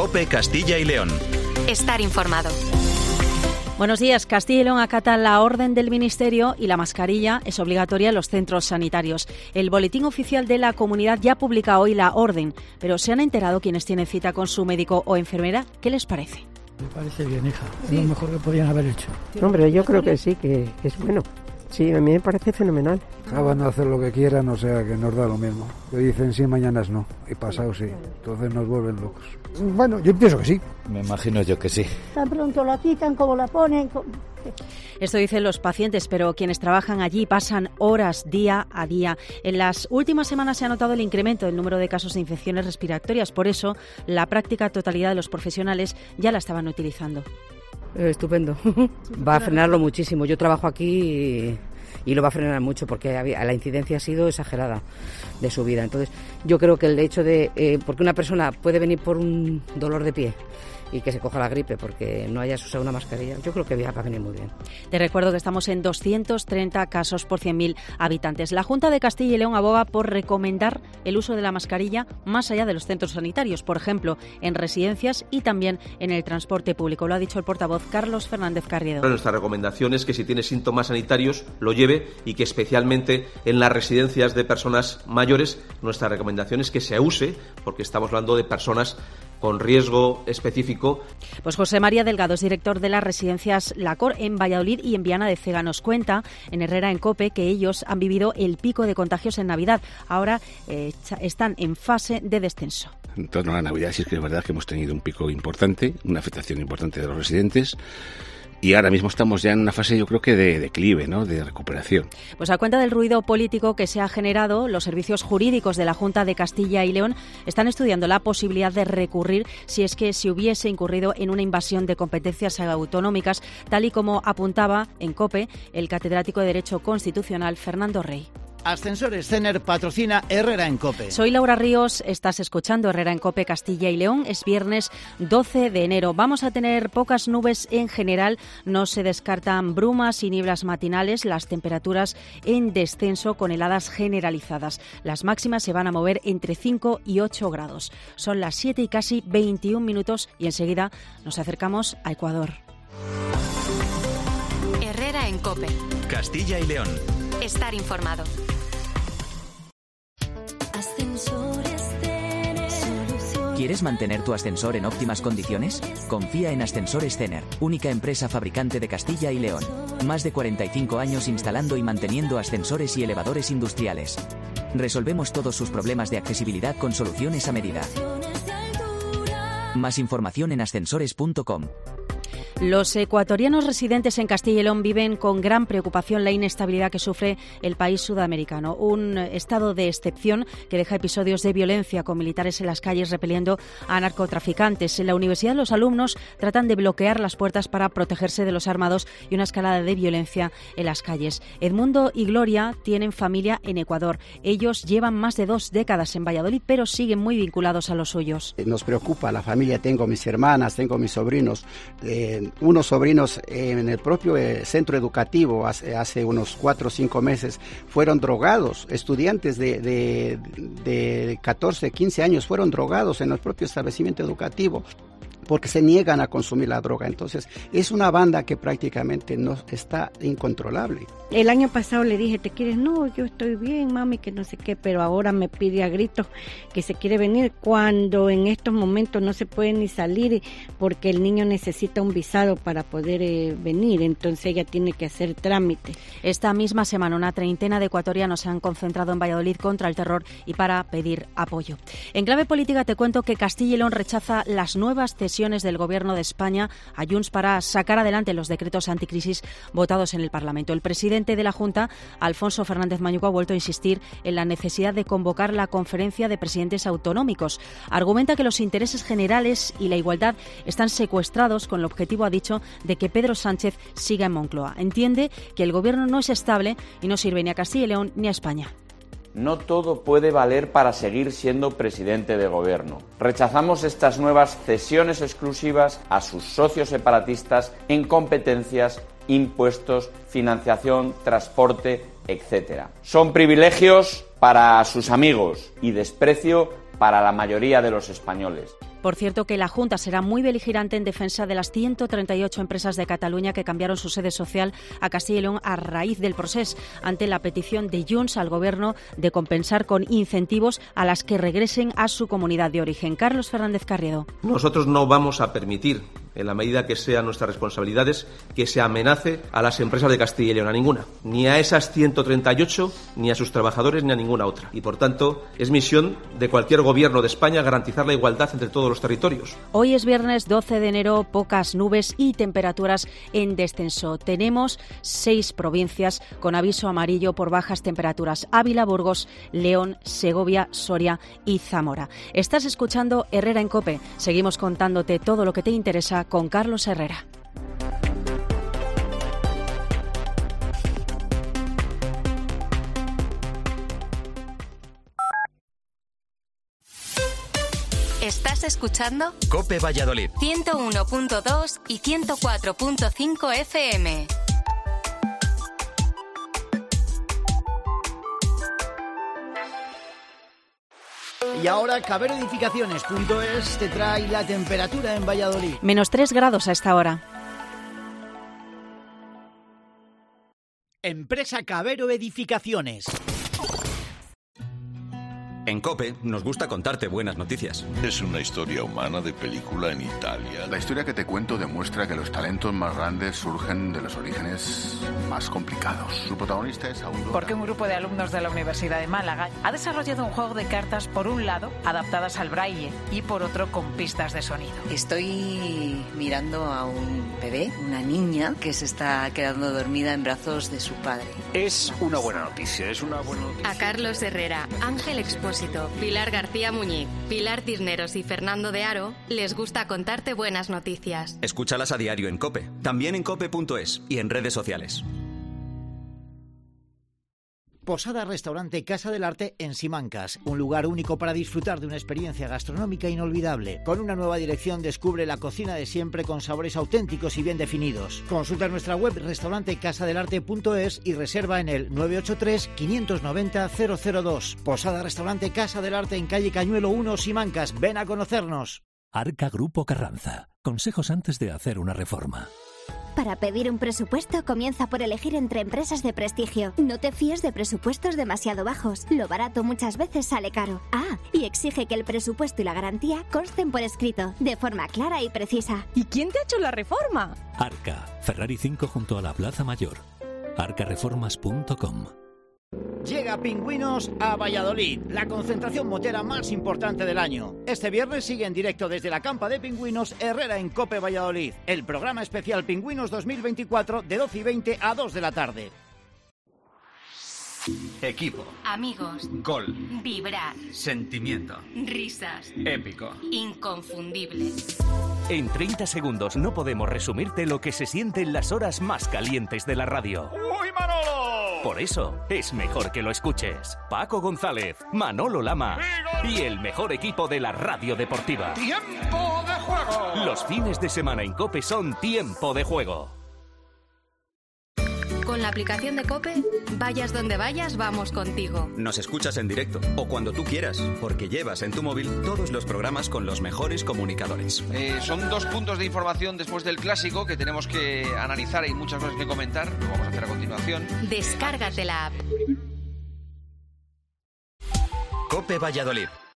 COPE Castilla y León. Estar informado. Buenos días. Castilla y León acata la orden del Ministerio y la mascarilla es obligatoria en los centros sanitarios. El Boletín Oficial de la Comunidad ya publica hoy la orden, pero ¿se han enterado quienes tienen cita con su médico o enfermera? ¿Qué les parece? Me parece bien, hija. Es lo mejor que podían haber hecho. Hombre, yo creo que sí, que es bueno. Sí, a mí me parece fenomenal. Van a hacer lo que quieran, o sea que nos da lo mismo. Hoy dicen sí, mañana es no, y pasado sí. Entonces nos vuelven locos. Bueno, yo pienso que sí. Me imagino yo que sí. Tan pronto la quitan como la ponen. Esto dicen los pacientes, pero quienes trabajan allí pasan horas día a día. En las últimas semanas se ha notado el incremento del número de casos de infecciones respiratorias. Por eso, la práctica totalidad de los profesionales ya la estaban utilizando. Estupendo. Va a frenarlo muchísimo. Yo trabajo aquí y lo va a frenar mucho porque la incidencia ha sido exagerada de subida. Entonces, yo creo que el hecho de... porque una persona puede venir por un dolor de pie y que se coja la gripe porque no hayas usado una mascarilla, yo creo que va a venir muy bien. Te recuerdo que estamos en 230 casos por 100.000 habitantes. La Junta de Castilla y León aboga por recomendar el uso de la mascarilla más allá de los centros sanitarios, por ejemplo, en residencias y también en el transporte público. Lo ha dicho el portavoz Carlos Fernández Carriedo. Nuestra recomendación es que si tiene síntomas sanitarios lo lleve y que especialmente en las residencias de personas mayores nuestra recomendación es que se use porque estamos hablando de personas con riesgo específico. Pues José María Delgado es director de las residencias La Cor en Valladolid y en Viana de Cega. Nos cuenta en Herrera en COPE que ellos han vivido el pico de contagios en Navidad. Ahora están en fase de descenso. En torno a la Navidad sí que es verdad que hemos tenido un pico importante, una afectación importante de los residentes. Y ahora mismo estamos ya en una fase, yo creo que de declive, ¿no?, de recuperación. Pues a cuenta del ruido político que se ha generado, los servicios jurídicos de la Junta de Castilla y León están estudiando la posibilidad de recurrir si es que se hubiese incurrido en una invasión de competencias autonómicas, tal y como apuntaba en COPE el catedrático de Derecho Constitucional Fernando Rey. Ascensores Cener patrocina Herrera en COPE. Soy Laura Ríos, estás escuchando Herrera en COPE Castilla y León. Es viernes 12 de enero. Vamos a tener pocas nubes en general, no se descartan brumas y nieblas matinales, las temperaturas en descenso con heladas generalizadas. Las máximas se van a mover entre 5 y 8 grados. Son las 7 y casi 21 minutos y enseguida nos acercamos a Ecuador. Herrera en COPE. Castilla y León. Estar informado. ¿Quieres mantener tu ascensor en óptimas condiciones? Confía en Ascensores Cener, única empresa fabricante de Castilla y León. Más de 45 años instalando y manteniendo ascensores y elevadores industriales. Resolvemos todos sus problemas de accesibilidad con soluciones a medida. Más información en ascensores.com. Los ecuatorianos residentes en Castilla y León viven con gran preocupación la inestabilidad que sufre el país sudamericano. Un estado de excepción que deja episodios de violencia con militares en las calles repeliendo a narcotraficantes. En la universidad los alumnos tratan de bloquear las puertas para protegerse de los armados y una escalada de violencia en las calles. Edmundo y Gloria tienen familia en Ecuador. Ellos llevan más de 2 décadas en Valladolid, pero siguen muy vinculados a los suyos. Nos preocupa la familia. Tengo mis hermanas, tengo mis sobrinos. Unos sobrinos en el propio centro educativo hace unos 4 o 5 meses fueron drogados, estudiantes de 14, 15 años fueron drogados en el propio establecimiento educativo porque se niegan a consumir la droga. Entonces es una banda que prácticamente no está incontrolable. El año pasado le dije, ¿te quieres? No, yo estoy bien, mami, que no sé qué, pero ahora me pide a gritos que se quiere venir cuando en estos momentos no se puede ni salir porque el niño necesita un visado para poder venir, entonces ella tiene que hacer trámite. Esta misma semana una treintena de ecuatorianos se han concentrado en Valladolid contra el terror y para pedir apoyo. En clave política te cuento que Castilla y León rechaza las nuevas cesiones del Gobierno de España a Junts para sacar adelante los decretos anticrisis votados en el Parlamento. El presidente de la Junta, Alfonso Fernández Mañuco, ha vuelto a insistir en la necesidad de convocar la conferencia de presidentes autonómicos. Argumenta que los intereses generales y la igualdad están secuestrados con el objetivo, ha dicho, de que Pedro Sánchez siga en Moncloa. Entiende que el Gobierno no es estable y no sirve ni a Castilla y León ni a España. No todo puede valer para seguir siendo presidente de gobierno. Rechazamos estas nuevas cesiones exclusivas a sus socios separatistas en competencias, impuestos, financiación, transporte, etc. Son privilegios para sus amigos y desprecio para la mayoría de los españoles. Por cierto, que la Junta será muy beligerante en defensa de las 138 empresas de Cataluña que cambiaron su sede social a Castilla y León a raíz del procés, ante la petición de Junts al Gobierno de compensar con incentivos a las que regresen a su comunidad de origen. Carlos Fernández Carriedo. Nosotros no vamos a permitir, en la medida que sean nuestras responsabilidades, que se amenace a las empresas de Castilla y León, a ninguna. Ni a esas 138, ni a sus trabajadores, ni a ninguna otra. Y, por tanto, es misión de cualquier gobierno de España garantizar la igualdad entre todos los territorios. Hoy es viernes 12 de enero, pocas nubes y temperaturas en descenso. Tenemos 6 provincias con aviso amarillo por bajas temperaturas: Ávila, Burgos, León, Segovia, Soria y Zamora. Estás escuchando Herrera en COPE. Seguimos contándote todo lo que te interesa con Carlos Herrera. Estás escuchando COPE Valladolid 101.2 y 104.5 FM. Y ahora caberoedificaciones.es te trae la temperatura en Valladolid. Menos 3 grados a esta hora. Empresa Cabero Edificaciones. En COPE nos gusta contarte buenas noticias. Es una historia humana de película en Italia. La historia que te cuento demuestra que los talentos más grandes surgen de los orígenes más complicados. Su protagonista es Aurora. Porque un grupo de alumnos de la Universidad de Málaga ha desarrollado un juego de cartas, por un lado, adaptadas al braille, y por otro, con pistas de sonido. Estoy mirando a un bebé, una niña, que se está quedando dormida en brazos de su padre. Es una buena noticia, es una buena noticia. A Carlos Herrera, Ángel Expósito, Pilar García Muñiz, Pilar Cisneros y Fernando de Aro les gusta contarte buenas noticias. Escúchalas a diario en COPE, también en cope.es y en redes sociales. Posada Restaurante Casa del Arte en Simancas, un lugar único para disfrutar de una experiencia gastronómica inolvidable. Con una nueva dirección descubre la cocina de siempre con sabores auténticos y bien definidos. Consulta nuestra web restaurantecasadelarte.es y reserva en el 983 590 002. Posada Restaurante Casa del Arte en calle Cañuelo 1, Simancas. Ven a conocernos. Arca Grupo Carranza. Consejos antes de hacer una reforma. Para pedir un presupuesto, comienza por elegir entre empresas de prestigio. No te fíes de presupuestos demasiado bajos. Lo barato muchas veces sale caro. Ah, y exige que el presupuesto y la garantía consten por escrito, de forma clara y precisa. ¿Y quién te ha hecho la reforma? Arca, Ferrari 5 junto a la Plaza Mayor. arcareformas.com. Llega Pingüinos a Valladolid, la concentración motera más importante del año. Este viernes sigue en directo desde la campa de Pingüinos Herrera en COPE Valladolid. El programa especial Pingüinos 2024 de 12:20 a 2 de la tarde. Equipo. Amigos. Gol. Vibrar. Sentimiento. Risas. Épico. Inconfundible. En 30 segundos no podemos resumirte lo que se siente en las horas más calientes de la radio. ¡Uy, Manolo! Por eso es mejor que lo escuches. Paco González, Manolo Lama y el mejor equipo de la radio deportiva. ¡Tiempo de juego! Los fines de semana en COPE son Tiempo de Juego. Con la aplicación de COPE, vayas donde vayas, vamos contigo. Nos escuchas en directo o cuando tú quieras, porque llevas en tu móvil todos los programas con los mejores comunicadores. Son 2 puntos de información después del clásico que tenemos que analizar. Hay muchas cosas que comentar, lo vamos a hacer a continuación. Descárgate la app. COPE Valladolid.